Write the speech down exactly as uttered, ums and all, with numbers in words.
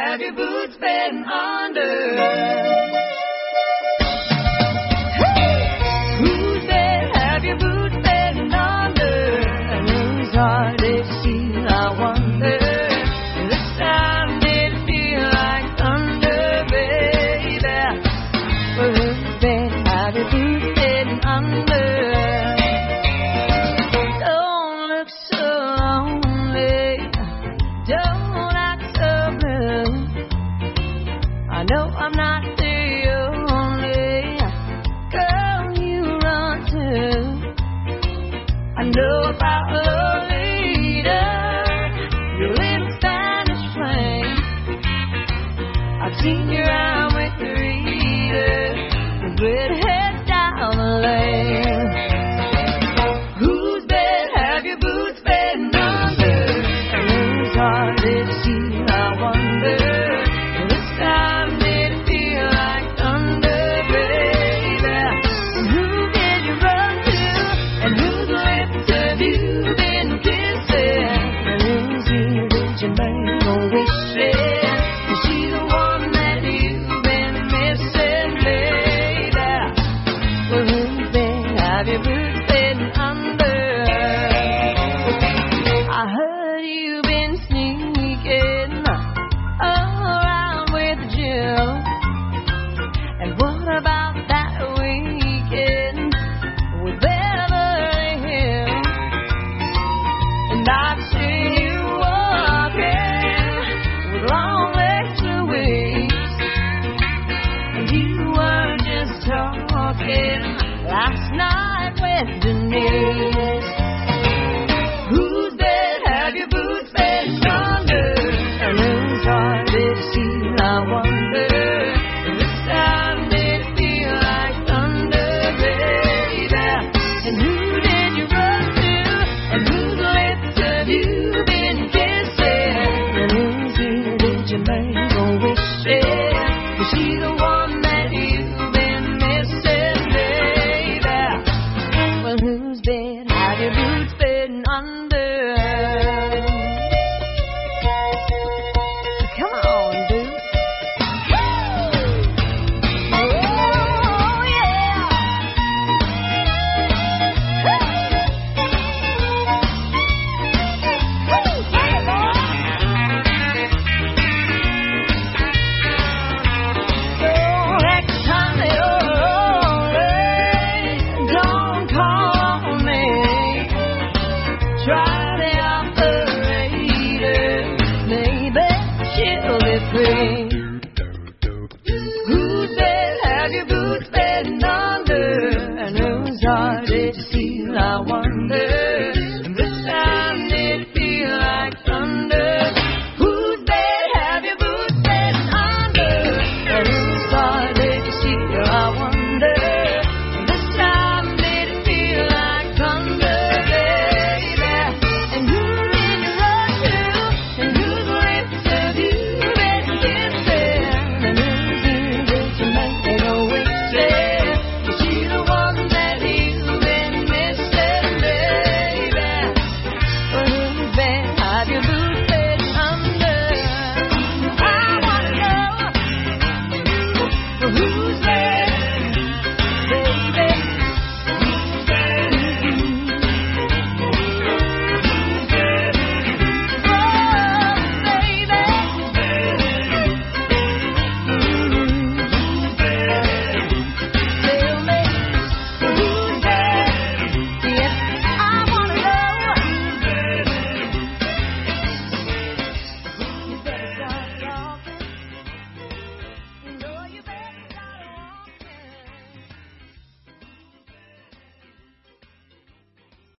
have your boots been under? Whose bed have your boots been under? And whose heart did she, I wonder? This time did it feel like thunder, baby? Well, whose bed have your boots been under? Don't look so lonely, don't act so blue. I know I'm not the only girl you run to. I know about Lolita, your little Spanish flame. I've seen you out with the reader, with redheads down the lane. Whose bed have your boots been under? And whose heart did she, I wonder? This time did it feel like thunder, baby? And who did you run to? And whose lips have you been kissing? And whose ear did you make a wish in? Is she the one that you've been missing, baby? Well, whose bed have your boots been under? I heard you've been sneaking around with Jill. And what about that weekend with Beverly Hills? And I've seen you walking with long legs to waist. And you were just talking last night with Denise. Whose bed have your boots been under? And whose heart did she, I wonder? This time did it feel like thunder, baby? And who did you run to? And whose lips have you been kissing? And whose ear did you make a wish in? Was she the one that you've been missing, baby? Well, whose bed have your boots been under? Come on, dude. Oh, yeah. So next time you're lonely, don't call me. Try the operator, maybe she'll be free.